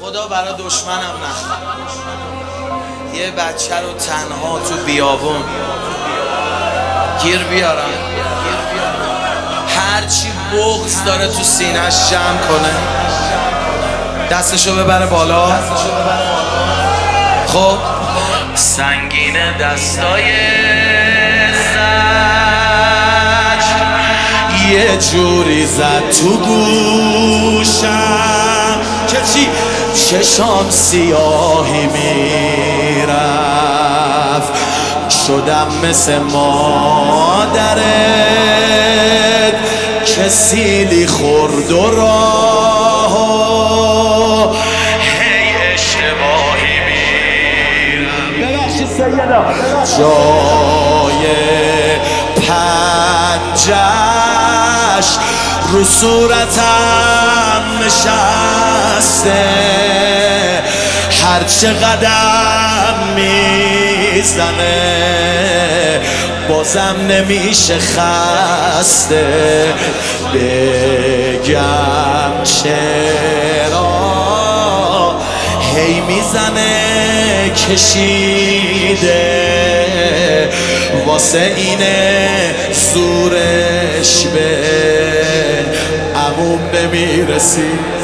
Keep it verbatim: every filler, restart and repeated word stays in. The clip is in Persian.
خدا برای دشمنم نخواد یه بچه رو تنها تو بیابون گیر بیارم، هرچی بغض داره تو سینه‌اش جمع کنه، دستشو ببره بالا. خب سنگین دستای زج یه جوری زد تو گوشم که چی چشام سیاهی میرفت، شدم مثل مادرت که سیلی خورد و راه هی اشتباهی میرم. ببخشید سیدا جای پنجش رو صورتم نشسته، هر چه قدم میزنه بازم نمیشه خسته. بگم چرا هی میزنه کشیده، واسه اینه زورش به عموم نمیرسی.